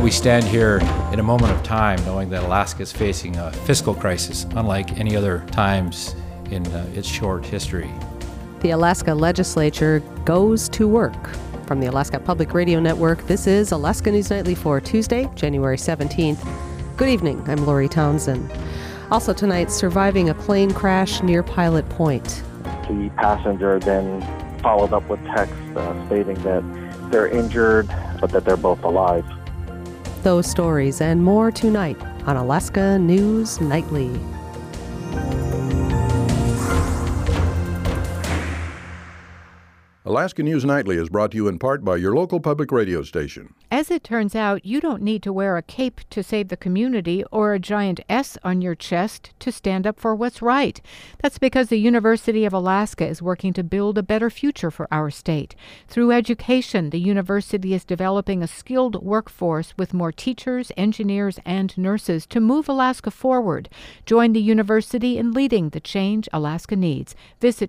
We stand here in a moment of time knowing that Alaska is facing a fiscal crisis unlike any other times in its short history. The Alaska Legislature goes to work. From the Alaska Public Radio Network, this is Alaska News Nightly for Tuesday, January 17th. Good evening, I'm Lori Townsend. Also tonight, surviving a plane crash near Pilot Point. The passenger then followed up with text stating that they're injured, but that they're both alive. Those stories and more tonight on Alaska News Nightly. Alaska News Nightly is brought to you in part by your local public radio station. As it turns out, you don't need to wear a cape to save the community or a giant S on your chest to stand up for what's right. That's because the University of Alaska is working to build a better future for our state. Through education, the university is developing a skilled workforce with more teachers, engineers, and nurses to move Alaska forward. Join the university in leading the change Alaska needs. Visit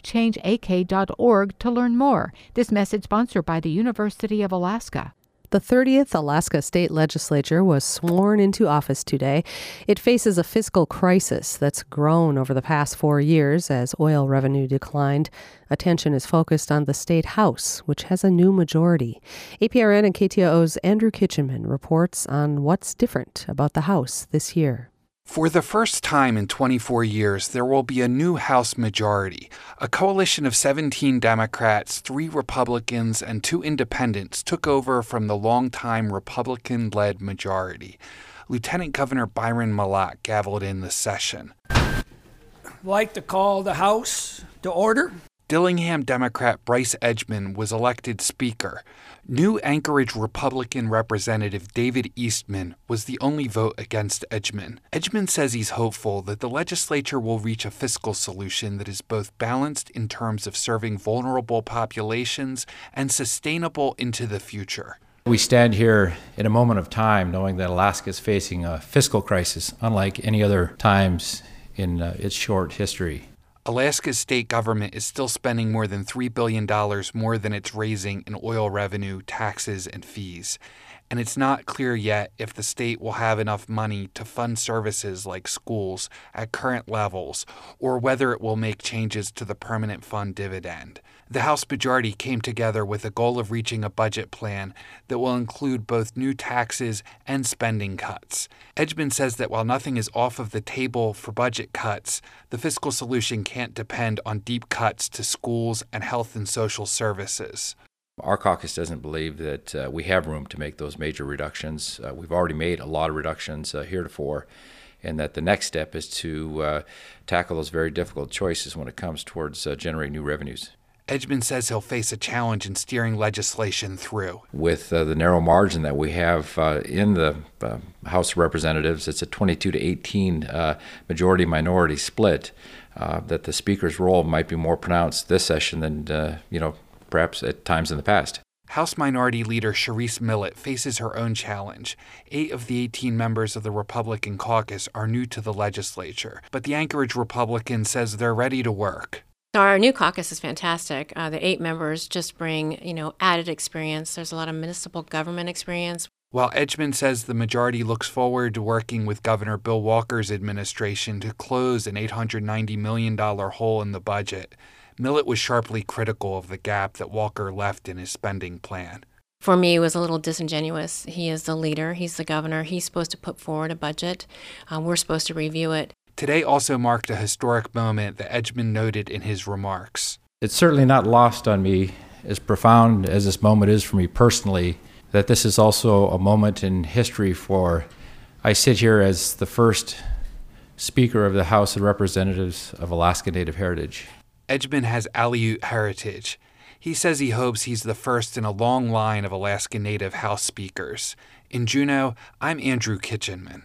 drivechangeak.org to learn more. This message sponsored by the University of Alaska. The 30th Alaska State Legislature was sworn into office today. It faces a fiscal crisis that's grown over the past 4 years as oil revenue declined. Attention is focused on the State House, which has a new majority. APRN and KTOO's Andrew Kitchenman reports on what's different about the House this year. For the first time in 24 years, there will be a new House majority. A coalition of 17 Democrats, 3 Republicans, and 2 independents took over from the longtime Republican-led majority. Lieutenant Governor Byron Mallott gavelled in the session. I'd like to call the House to order. Dillingham Democrat Bryce Edgman was elected Speaker. New Anchorage Republican Representative David Eastman was the only vote against Edgman. Edgman says he's hopeful that the legislature will reach a fiscal solution that is both balanced in terms of serving vulnerable populations and sustainable into the future. We stand here in a moment of time knowing that Alaska is facing a fiscal crisis unlike any other times in its short history. Alaska's state government is still spending more than $3 billion more than it's raising in oil revenue, taxes, and fees. And it's not clear yet if the state will have enough money to fund services like schools at current levels, or whether it will make changes to the permanent fund dividend. The House majority came together with a goal of reaching a budget plan that will include both new taxes and spending cuts. Edgman says that while nothing is off of the table for budget cuts, the fiscal solution can't depend on deep cuts to schools and health and social services. Our caucus doesn't believe that we have room to make those major reductions. We've already made a lot of reductions heretofore, and that the next step is to tackle those very difficult choices when it comes towards generating new revenues. Edgman says he'll face a challenge in steering legislation through. With the narrow margin that we have in the House of Representatives, it's a 22 to 18 majority-minority split, that the Speaker's role might be more pronounced this session than, perhaps at times in the past. House Minority Leader Sharice Millett faces her own challenge. 8 of the 18 members of the Republican caucus are new to the legislature, but the Anchorage Republican says they're ready to work. Our new caucus is fantastic. The 8 members just bring, added experience. There's a lot of municipal government experience. While Edgman says the majority looks forward to working with Governor Bill Walker's administration to close an $890 million hole in the budget, Millett was sharply critical of the gap that Walker left in his spending plan. For me, it was a little disingenuous. He is the leader. He's the governor. He's supposed to put forward a budget. We're supposed to review it. Today also marked a historic moment that Edgman noted in his remarks. It's certainly not lost on me, as profound as this moment is for me personally, that this is also a moment in history for, I sit here as the first Speaker of the House of Representatives of Alaska Native Heritage. Edgman has Aleut heritage. He says he hopes he's the first in a long line of Alaska Native House Speakers. In Juneau, I'm Andrew Kitchenman.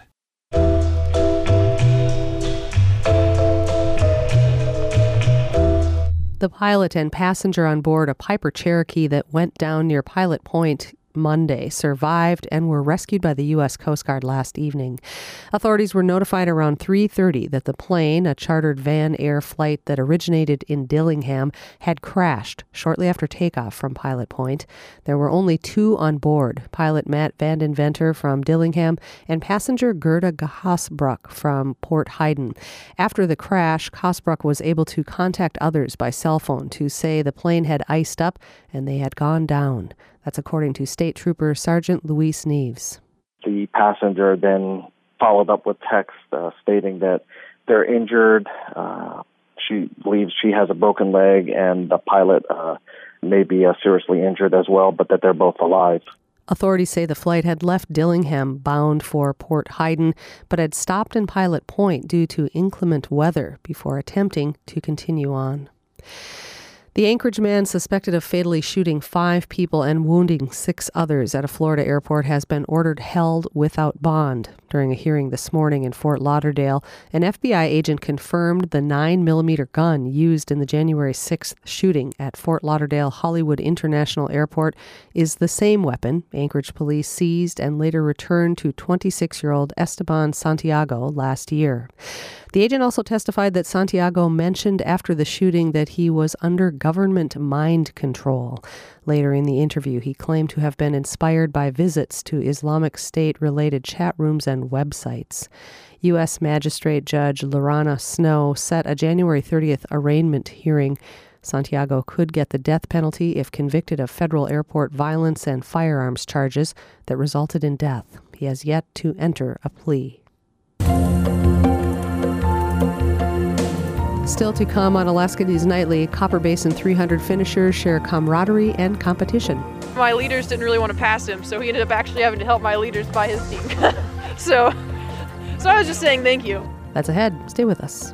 The pilot and passenger on board a Piper Cherokee that went down near Pilot Point Monday survived and were rescued by the U.S. Coast Guard last evening. Authorities were notified around 3:30 that the plane, a chartered Van Air flight that originated in Dillingham, had crashed shortly after takeoff from Pilot Point. There were only two on board, pilot Matt Vandenventer from Dillingham and passenger Gerda Hasbrook from Port Hayden. After the crash, Hasbrook was able to contact others by cell phone to say the plane had iced up and they had gone down. That's according to State Trooper Sergeant Luis Neves. The passenger then followed up with text stating that they're injured. She believes she has a broken leg, and the pilot may be seriously injured as well, but that they're both alive. Authorities say the flight had left Dillingham bound for Port Hayden, but had stopped in Pilot Point due to inclement weather before attempting to continue on. The Anchorage man suspected of fatally shooting 5 people and wounding 6 others at a Florida airport has been ordered held without bond. During a hearing this morning in Fort Lauderdale, an FBI agent confirmed the 9mm gun used in the January 6th shooting at Fort Lauderdale Hollywood International Airport is the same weapon Anchorage police seized and later returned to 26-year-old Esteban Santiago last year. The agent also testified that Santiago mentioned after the shooting that he was under government mind control. Later in the interview, he claimed to have been inspired by visits to Islamic State-related chat rooms and websites. U.S. Magistrate Judge Lorana Snow set a January 30th arraignment hearing. Santiago could get the death penalty if convicted of federal airport violence and firearms charges that resulted in death. He has yet to enter a plea. Still to come on Alaska News Nightly, Copper Basin 300 finishers share camaraderie and competition. My leaders didn't really want to pass him, so he ended up actually having to help my leaders buy his team. So I was just saying thank you. That's ahead. Stay with us.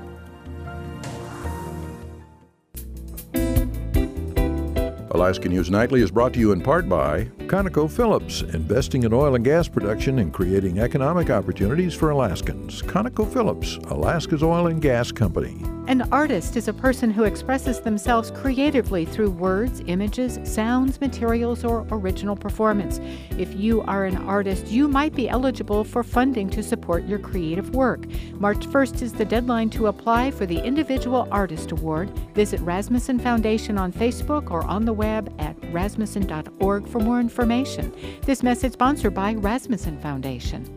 Alaska News Nightly is brought to you in part by ConocoPhillips, investing in oil and gas production and creating economic opportunities for Alaskans. ConocoPhillips, Alaska's oil and gas company. An artist is a person who expresses themselves creatively through words, images, sounds, materials, or original performance. If you are an artist, you might be eligible for funding to support your creative work. March 1st is the deadline to apply for the Individual Artist Award. Visit Rasmussen Foundation on Facebook or on the web at rasmussen.org for more information. This message sponsored by Rasmussen Foundation.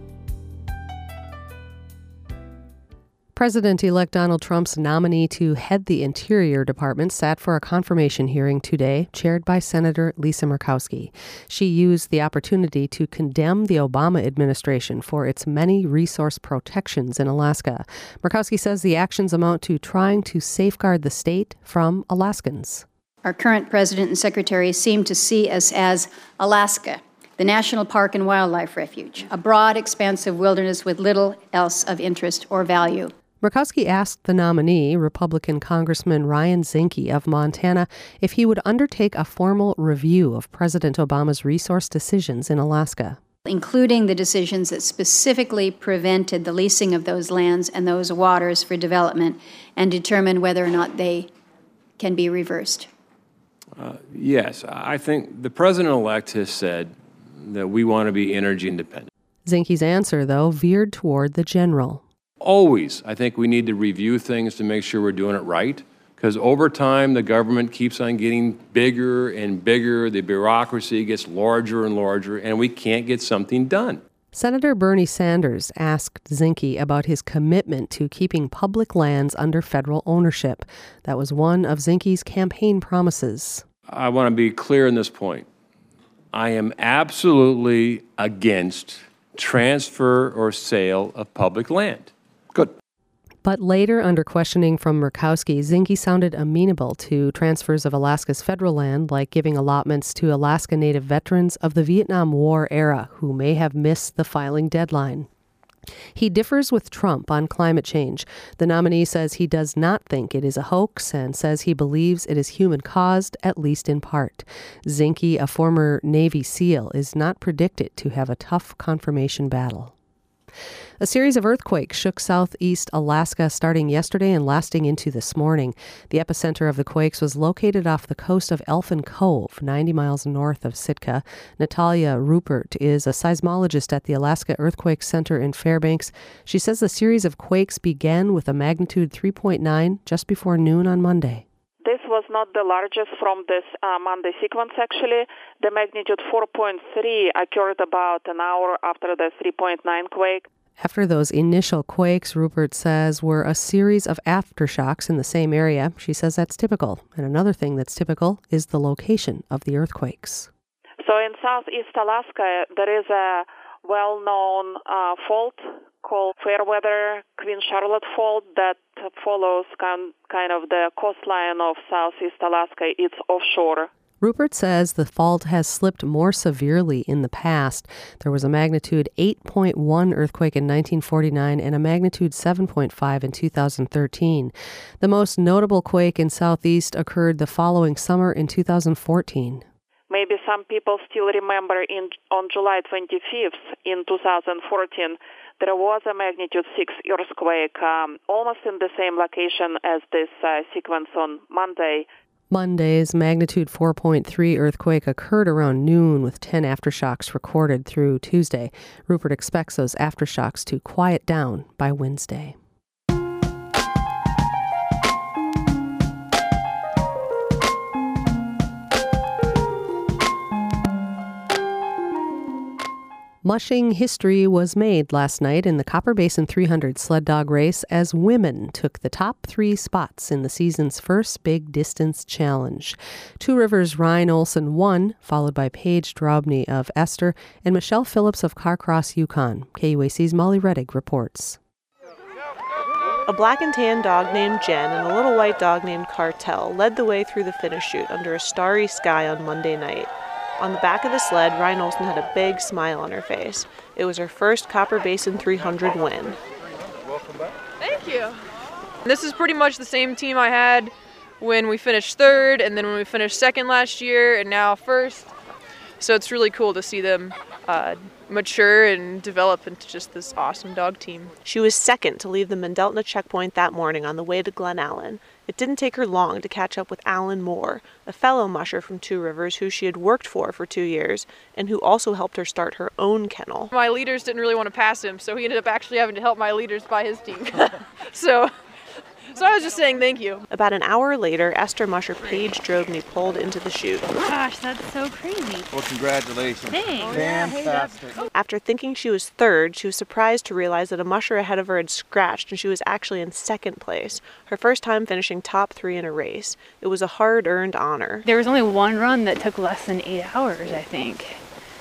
President-elect Donald Trump's nominee to head the Interior Department sat for a confirmation hearing today, chaired by Senator Lisa Murkowski. She used the opportunity to condemn the Obama administration for its many resource protections in Alaska. Murkowski says the actions amount to trying to safeguard the state from Alaskans. Our current president and secretary seem to see us as Alaska, the National Park and Wildlife Refuge, a broad, expansive wilderness with little else of interest or value. Murkowski asked the nominee, Republican Congressman Ryan Zinke of Montana, if he would undertake a formal review of President Obama's resource decisions in Alaska, including the decisions that specifically prevented the leasing of those lands and those waters for development, and determine whether or not they can be reversed. Yes, I think the president-elect has said that we want to be energy independent. Zinke's answer, though, veered toward the general. Always, I think we need to review things to make sure we're doing it right, because over time, the government keeps on getting bigger and bigger, the bureaucracy gets larger and larger, and we can't get something done. Senator Bernie Sanders asked Zinke about his commitment to keeping public lands under federal ownership. That was one of Zinke's campaign promises. I want to be clear on this point. I am absolutely against transfer or sale of public land. Good. But later, under questioning from Murkowski, Zinke sounded amenable to transfers of Alaska's federal land, like giving allotments to Alaska Native veterans of the Vietnam War era who may have missed the filing deadline. He differs with Trump on climate change. The nominee says he does not think it is a hoax and says he believes it is human-caused, at least in part. Zinke, a former Navy SEAL, is not predicted to have a tough confirmation battle. A series of earthquakes shook southeast Alaska starting yesterday and lasting into this morning. The epicenter of the quakes was located off the coast of Elfin Cove, 90 miles north of Sitka. Natalia Rupert is a seismologist at the Alaska Earthquake Center in Fairbanks. She says the series of quakes began with a magnitude 3.9 just before noon on Monday. This was not the largest from this Monday sequence, actually. The magnitude 4.3 occurred about an hour after the 3.9 quake. After those initial quakes, Rupert says, were a series of aftershocks in the same area. She says that's typical. And another thing that's typical is the location of the earthquakes. So in southeast Alaska, there is a well-known fault called Fairweather Queen Charlotte Fault that follows kind of the coastline of southeast Alaska. It's offshore. Rupert says the fault has slipped more severely in the past. There was a magnitude 8.1 earthquake in 1949 and a magnitude 7.5 in 2013. The most notable quake in southeast occurred the following summer in 2014. Maybe some people still remember on July 25th in 2014, there was a magnitude 6 earthquake almost in the same location as this sequence on Monday. Monday's magnitude 4.3 earthquake occurred around noon with 10 aftershocks recorded through Tuesday. Rupert expects those aftershocks to quiet down by Wednesday. Mushing history was made last night in the Copper Basin 300 sled dog race as women took the top 3 spots in the season's first big distance challenge. Two Rivers' Ryan Olson won, followed by Paige Drobny of Esther and Michelle Phillips of Carcross, Yukon. KUAC's Molly Reddig reports. A black and tan dog named Jen and a little white dog named Cartel led the way through the finish chute under a starry sky on Monday night. On the back of the sled, Ryan Olson had a big smile on her face. It was her first Copper Basin 300 win. Welcome back. Thank you. This is pretty much the same team I had when we finished third, and then when we finished second last year, and now first. So it's really cool to see them mature and develop into just this awesome dog team. She was second to leave the Mendeltna checkpoint that morning on the way to Glen Allen. It didn't take her long to catch up with Alan Moore, a fellow musher from Two Rivers who she had worked for 2 years and who also helped her start her own kennel. My leaders didn't really want to pass him, so he ended up actually having to help my leaders buy his team. So I was just saying thank you. About an hour later, Esther musher Paige Drobny pulled into the chute. Gosh, that's so crazy. Well, congratulations. Thanks. Fantastic. After thinking she was third, she was surprised to realize that a musher ahead of her had scratched and she was actually in second place, her first time finishing top 3 in a race. It was a hard-earned honor. There was only one run that took less than 8 hours, I think.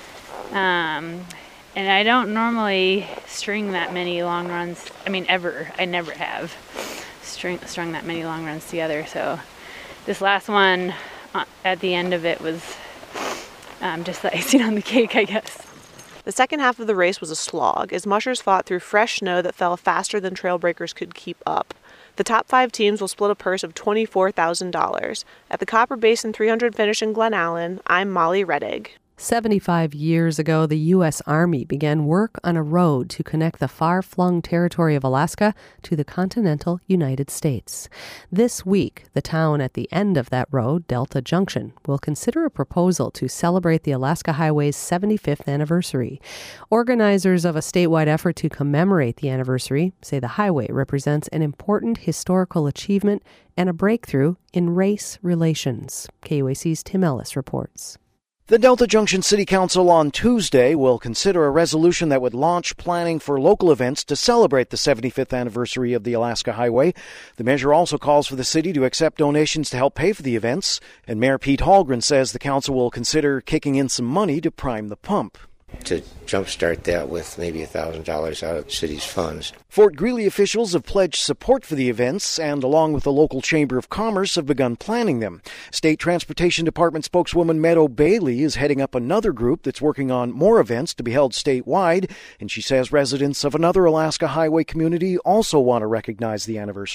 And I don't normally string that many long runs. I mean, ever. I never have strung that many long runs together. So this last one at the end of it was just the icing on the cake, I guess. The second half of the race was a slog as mushers fought through fresh snow that fell faster than trail breakers could keep up. The top 5 teams will split a purse of $24,000. At the Copper Basin 300 finish in Glen Allen, I'm Molly Reddig. 75 years ago, the U.S. Army began work on a road to connect the far-flung territory of Alaska to the continental United States. This week, the town at the end of that road, Delta Junction, will consider a proposal to celebrate the Alaska Highway's 75th anniversary. Organizers of a statewide effort to commemorate the anniversary say the highway represents an important historical achievement and a breakthrough in race relations. KUAC's Tim Ellis reports. The Delta Junction City Council on Tuesday will consider a resolution that would launch planning for local events to celebrate the 75th anniversary of the Alaska Highway. The measure also calls for the city to accept donations to help pay for the events, and Mayor Pete Hallgren says the council will consider kicking in some money to prime the pump. To jumpstart that with maybe $1,000 out of the city's funds. Fort Greely officials have pledged support for the events and, along with the local Chamber of Commerce, have begun planning them. State Transportation Department spokeswoman Meadow Bailey is heading up another group that's working on more events to be held statewide, and she says residents of another Alaska Highway community also want to recognize the anniversary.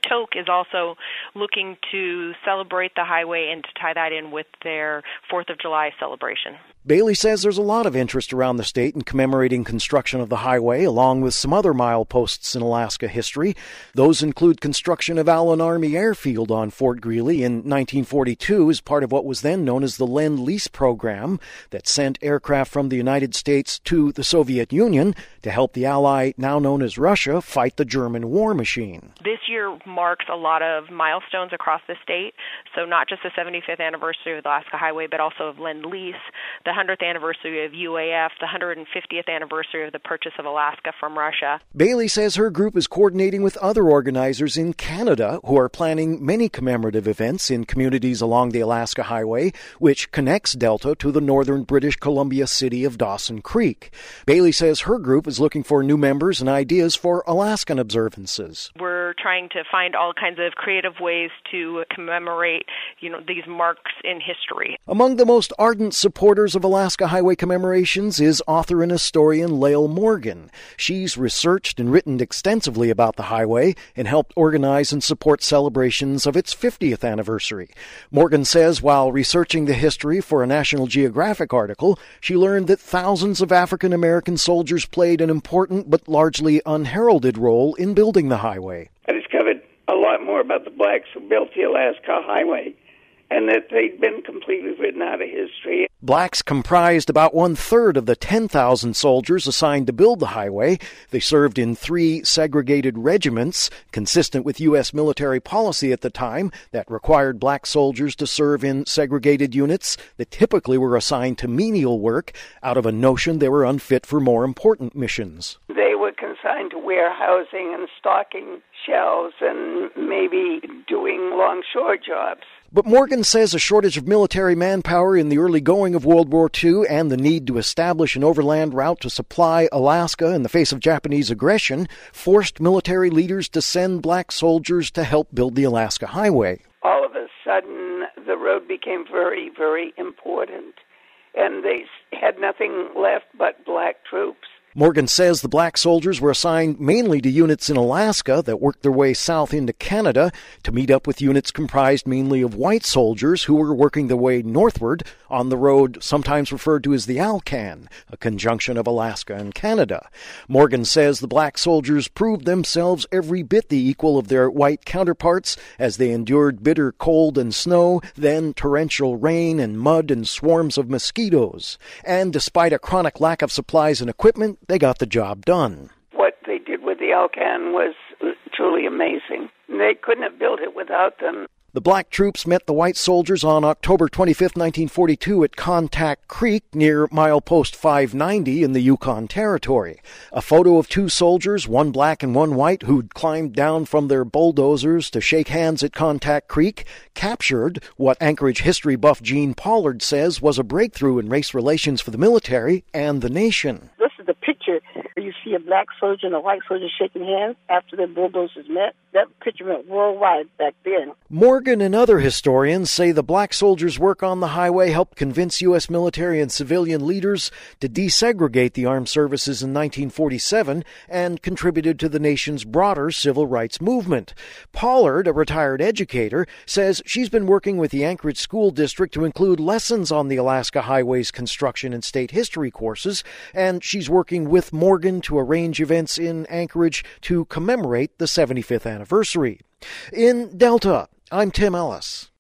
Tok is also looking to celebrate the highway and to tie that in with their 4th of July celebration. Bailey says there's a lot of interest around the state in commemorating construction of the highway, along with some other mileposts in Alaska history. Those include construction of Allen Army Airfield on Fort Greely in 1942 as part of what was then known as the Lend-Lease program that sent aircraft from the United States to the Soviet Union to help the ally, now known as Russia, fight the German war machine. This year marks a lot of milestones across the state, so not just the 75th anniversary of the Alaska Highway, but also of Lend-Lease, the 100th anniversary of UAF, the 150th anniversary of the purchase of Alaska from Russia. Bailey says her group is coordinating with other organizers in Canada who are planning many commemorative events in communities along the Alaska Highway, which connects Delta to the northern British Columbia city of Dawson Creek. Bailey says her group is looking for new members and ideas for Alaskan observances. We're trying to find all kinds of creative ways to commemorate, these marks in history. Among the most ardent supporters of Alaska Highway commemorations is author and historian Lael Morgan. She's researched and written extensively about the highway and helped organize and support celebrations of its 50th anniversary. Morgan says while researching the history for a National Geographic article, she learned that thousands of African American soldiers played an important but largely unheralded role in building the highway. I discovered a lot more about the blacks who built the Alaska Highway, and that they'd been completely written out of history. Blacks comprised about 1/3 of the 10,000 soldiers assigned to build the highway. They served in 3 segregated regiments, consistent with U.S. military policy at the time that required black soldiers to serve in segregated units that typically were assigned to menial work out of a notion they were unfit for more important missions. They were consigned to warehousing and stocking shelves and maybe doing longshore jobs. But Morgan says a shortage of military manpower in the early going of World War II and the need to establish an overland route to supply Alaska in the face of Japanese aggression forced military leaders to send black soldiers to help build the Alaska Highway. All of a sudden, the road became very, very important, and they had nothing left but black troops. Morgan says the black soldiers were assigned mainly to units in Alaska that worked their way south into Canada to meet up with units comprised mainly of white soldiers who were working their way northward on the road sometimes referred to as the Alcan, a conjunction of Alaska and Canada. Morgan says the black soldiers proved themselves every bit the equal of their white counterparts as they endured bitter cold and snow, then torrential rain and mud and swarms of mosquitoes. And despite a chronic lack of supplies and equipment, they got the job done. What they did with the Alcan was truly amazing. They couldn't have built it without them. The black troops met the white soldiers on October 25, 1942 at Contact Creek near milepost 590 in the Yukon Territory. A photo of 2 soldiers, one black and one white, who'd climbed down from their bulldozers to shake hands at Contact Creek, captured what Anchorage history buff Gene Pollard says was a breakthrough in race relations for the military and the nation. This is the picture where you see a black soldier and a white soldier shaking hands after their bulldozers met. That picture went worldwide back then. Morgan and other historians say the black soldiers' work on the highway helped convince U.S. military and civilian leaders to desegregate the armed services in 1947 and contributed to the nation's broader civil rights movement. Pollard, a retired educator, says she's been working with the Anchorage School District to include lessons on the Alaska Highway's construction and state history courses, and she's working with Morgan to arrange events in Anchorage to commemorate the 75th anniversary. In Delta, I'm Tim Ellis.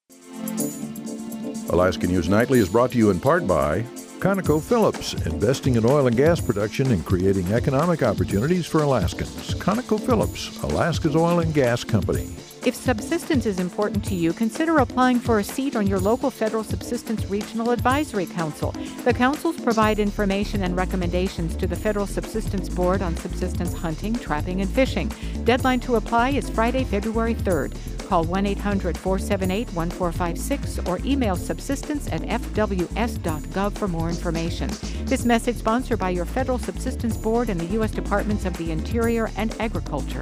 Alaska News Nightly is brought to you in part by ConocoPhillips, investing in oil and gas production and creating economic opportunities for Alaskans. ConocoPhillips, Alaska's oil and gas company. If subsistence is important to you, consider applying for a seat on your local Federal Subsistence Regional Advisory Council. The councils provide information and recommendations to the Federal Subsistence Board on subsistence hunting, trapping, and fishing. Deadline to apply is Friday, February 3rd. Call 1-800-478-1456 or email subsistence@fws.gov for more information. This message sponsored by your Federal Subsistence Board and the U.S. Departments of the Interior and Agriculture.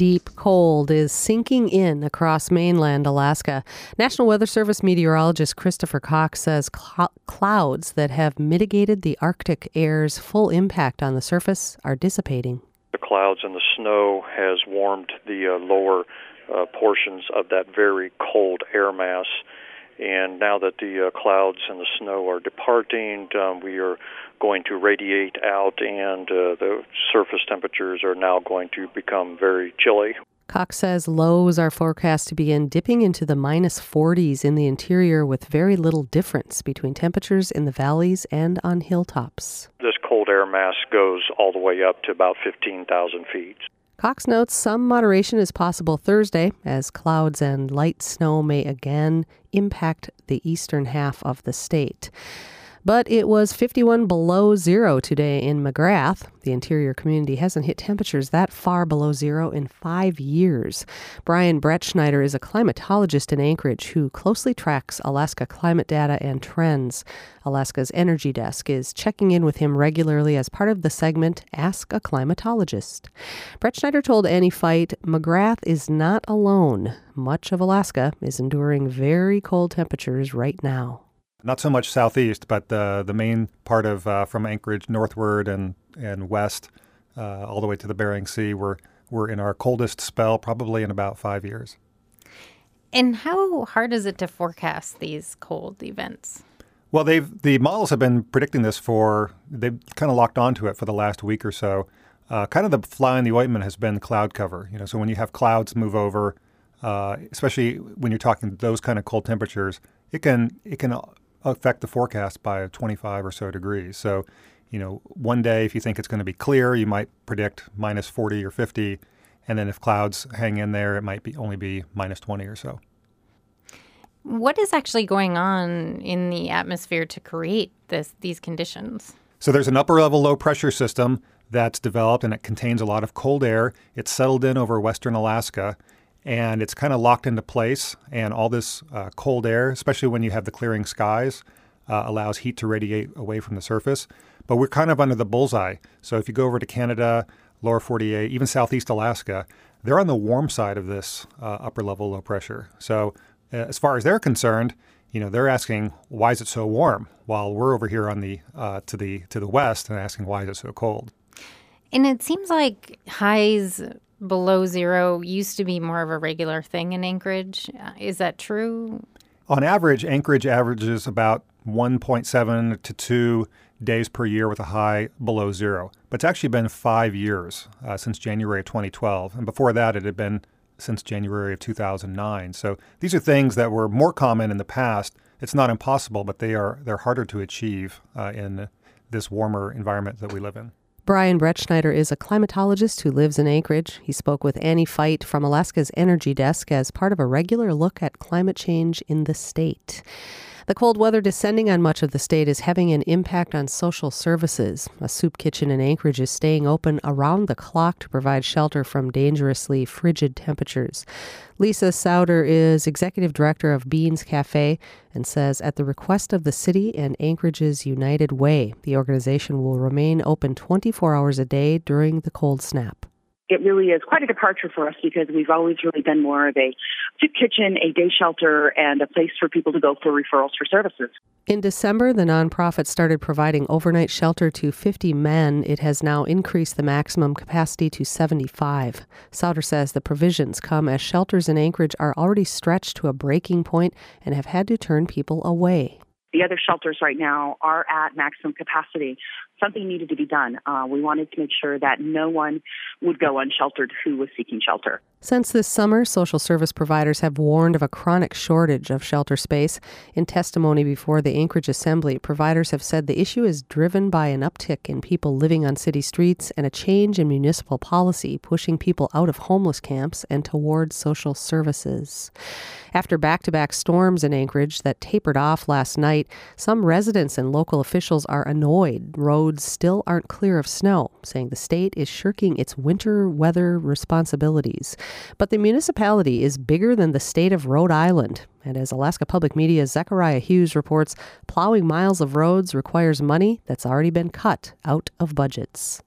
Deep cold is sinking in across mainland Alaska. National Weather Service meteorologist Christopher Cox says clouds that have mitigated the Arctic air's full impact on the surface are dissipating. The clouds and the snow has warmed the lower portions of that very cold air mass. And now that the clouds and the snow are departing, we are going to radiate out, and the surface temperatures are now going to become very chilly. Cox says lows are forecast to begin dipping into the minus 40s in the interior with very little difference between temperatures in the valleys and on hilltops. This cold air mass goes all the way up to about 15,000 feet. Cox notes some moderation is possible Thursday as clouds and light snow may again impact the eastern half of the state. But it was 51 below zero today in McGrath. The interior community hasn't hit temperatures that far below zero in 5 years. Brian Bretschneider is a climatologist in Anchorage who closely tracks Alaska climate data and trends. Alaska's Energy Desk is checking in with him regularly as part of the segment Ask a Climatologist. Bretschneider told Annie Fight, McGrath is not alone. Much of Alaska is enduring very cold temperatures right now. Not so much southeast, but the main part of from Anchorage northward and west, all the way to the Bering Sea, we're in our coldest spell probably in about 5 years. And how hard is it to forecast these cold events? Well, the models have been predicting this they've kind of locked onto it for the last week or so. Kind of the fly in the ointment has been cloud cover. So when you have clouds move over, especially when you're talking those kind of cold temperatures, it can affect the forecast by 25 or so degrees. So, one day if you think it's going to be clear, you might predict minus 40 or 50. And then if clouds hang in there, it might only be minus 20 or so. What is actually going on in the atmosphere to create these conditions? So there's an upper level low pressure system that's developed, and it contains a lot of cold air. It's settled in over western Alaska, and it's kind of locked into place. And all this cold air, especially when you have the clearing skies, allows heat to radiate away from the surface. But we're kind of under the bullseye. So if you go over to Canada, lower 48, even southeast Alaska, they're on the warm side of this upper level low pressure. So as far as they're concerned, they're asking, why is it so warm? While we're over here on the to the west and asking, why is it so cold? And it seems like highs below zero used to be more of a regular thing in Anchorage. Is that true? On average, Anchorage averages about 1.7 to 2 days per year with a high below zero. But it's actually been 5 years since January of 2012. And before that, it had been since January of 2009. So these are things that were more common in the past. It's not impossible, but they're harder to achieve in this warmer environment that we live in. Brian Bretschneider is a climatologist who lives in Anchorage. He spoke with Annie Fight from Alaska's Energy Desk as part of a regular look at climate change in the state. The cold weather descending on much of the state is having an impact on social services. A soup kitchen in Anchorage is staying open around the clock to provide shelter from dangerously frigid temperatures. Lisa Sauder is executive director of Beans Cafe and says at the request of the city and Anchorage's United Way, the organization will remain open 24 hours a day during the cold snap. It really is quite a departure for us because we've always really been more of a soup kitchen, a day shelter, and a place for people to go for referrals for services. In December, the nonprofit started providing overnight shelter to 50 men. It has now increased the maximum capacity to 75. Sauder says the provisions come as shelters in Anchorage are already stretched to a breaking point and have had to turn people away. The other shelters right now are at maximum capacity. Something needed to be done. We wanted to make sure that no one would go unsheltered who was seeking shelter. Since this summer, social service providers have warned of a chronic shortage of shelter space. In testimony before the Anchorage Assembly, providers have said the issue is driven by an uptick in people living on city streets and a change in municipal policy pushing people out of homeless camps and towards social services. After back-to-back storms in Anchorage that tapered off last night, some residents and local officials are annoyed. Roads still aren't clear of snow, saying the state is shirking its winter weather responsibilities. But the municipality is bigger than the state of Rhode Island. And as Alaska Public Media's Zechariah Hughes reports, plowing miles of roads requires money that's already been cut out of budgets.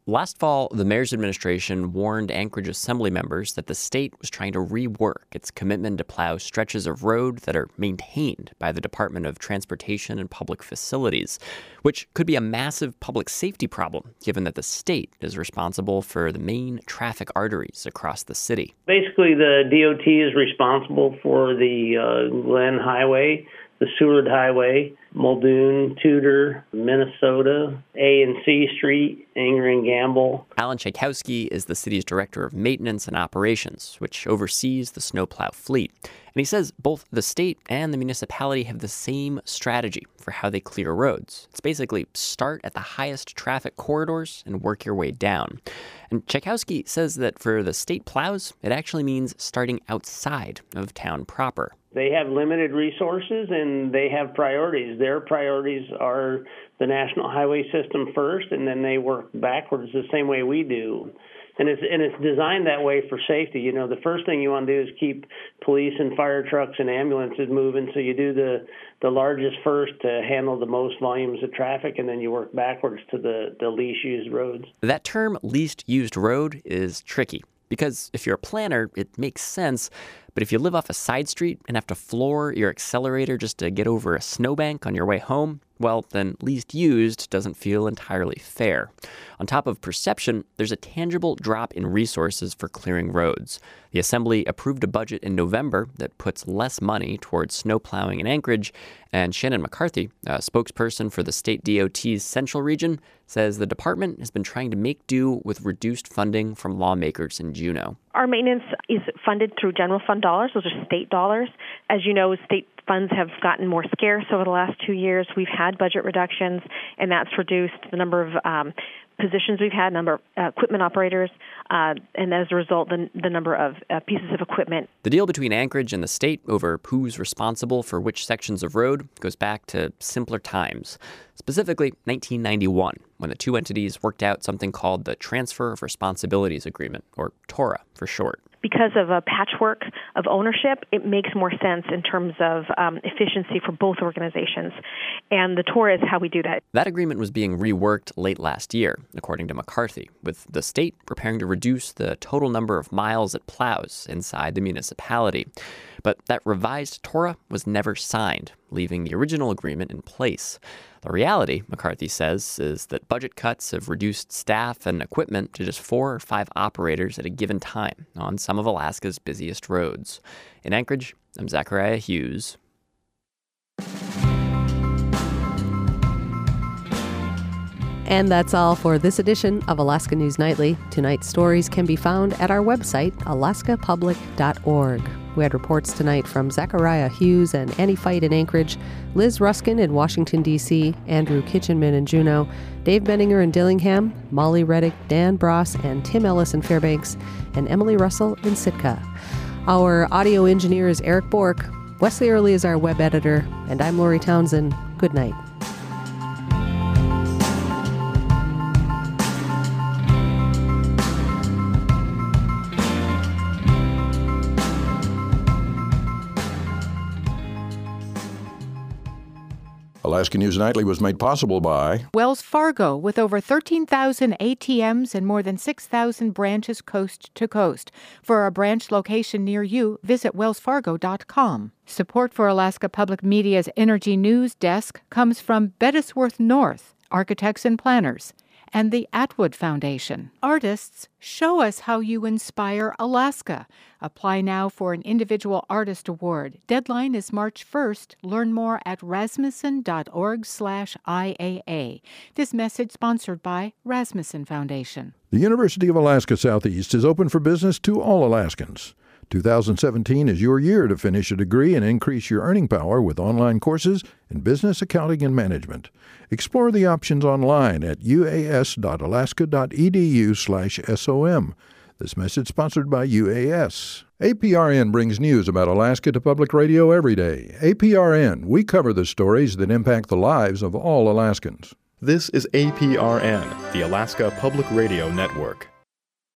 Last fall, the mayor's administration warned Anchorage Assembly members that the state was trying to rework its commitment to plow stretches of road that are maintained by the Department of Transportation and Public Facilities, which could be a massive public safety problem, given that the state is responsible for the main traffic arteries across the city. Basically, the DOT is responsible for the Glen Highway, the Seward Highway, Muldoon, Tudor, Minnesota, A and C Street, Anger and Gamble. Alan Tchaikovsky is the city's director of maintenance and operations, which oversees the snowplow fleet. And he says both the state and the municipality have the same strategy for how they clear roads. It's basically start at the highest traffic corridors and work your way down. And Tchaikovsky says that for the state plows, it actually means starting outside of town proper. They have limited resources and they have priorities. Their priorities are the national highway system first, and then they work backwards the same way we do. And it's designed that way for safety. You know, the first thing you want to do is keep police and fire trucks and ambulances moving, so you do the largest first to handle the most volumes of traffic, and then you work backwards to the least used roads. That term, least used road, is tricky. Because if you're a planner, it makes sense. But if you live off a side street and have to floor your accelerator just to get over a snowbank on your way home, well, then least used doesn't feel entirely fair. On top of perception, there's a tangible drop in resources for clearing roads. The Assembly approved a budget in November that puts less money towards snow plowing in Anchorage, and Shannon McCarthy, a spokesperson for the state DOT's Central Region, says the department has been trying to make do with reduced funding from lawmakers in Juneau. Our maintenance is funded through general fund dollars. Those are state dollars. As you know, state funds have gotten more scarce over the last 2 years. We've had budget reductions, and that's reduced the number of positions we've had, number of equipment operators, and as a result, the number of pieces of equipment. The deal between Anchorage and the state over who's responsible for which sections of road goes back to simpler times, specifically 1991, when the two entities worked out something called the Transfer of Responsibilities Agreement, or TORA for short. Because of a patchwork of ownership, it makes more sense in terms of efficiency for both organizations. And the TORA is how we do that. That agreement was being reworked late last year, according to McCarthy, with the state preparing to reduce the total number of miles it plows inside the municipality. But that revised TORA was never signed, leaving the original agreement in place. The reality, McCarthy says, is that budget cuts have reduced staff and equipment to just 4 or 5 operators at a given time on some of Alaska's busiest roads. In Anchorage, I'm Zachariah Hughes. And that's all for this edition of Alaska News Nightly. Tonight's stories can be found at our website, alaskapublic.org. We had reports tonight from Zachariah Hughes and Annie Fight in Anchorage, Liz Ruskin in Washington, D.C., Andrew Kitchenman in Juneau, Dave Benninger in Dillingham, Molly Reddick, Dan Bross, and Tim Ellis in Fairbanks, and Emily Russell in Sitka. Our audio engineer is Eric Bork. Wesley Early is our web editor, and I'm Lori Townsend. Good night. Alaska News Nightly was made possible by Wells Fargo, with over 13,000 ATMs and more than 6,000 branches coast to coast. For a branch location near you, visit wellsfargo.com. Support for Alaska Public Media's Energy News Desk comes from Bettesworth North, Architects and Planners, and the Atwood Foundation. Artists, show us how you inspire Alaska. Apply now for an Individual Artist Award. Deadline is March 1st. Learn more at rasmussen.org/IAA. This message sponsored by Rasmussen Foundation. The University of Alaska Southeast is open for business to all Alaskans. 2017 is your year to finish a degree and increase your earning power with online courses in business, accounting, and management. Explore the options online at uas.alaska.edu/SOM. This message sponsored by UAS. APRN brings news about Alaska to public radio every day. APRN, we cover the stories that impact the lives of all Alaskans. This is APRN, the Alaska Public Radio Network.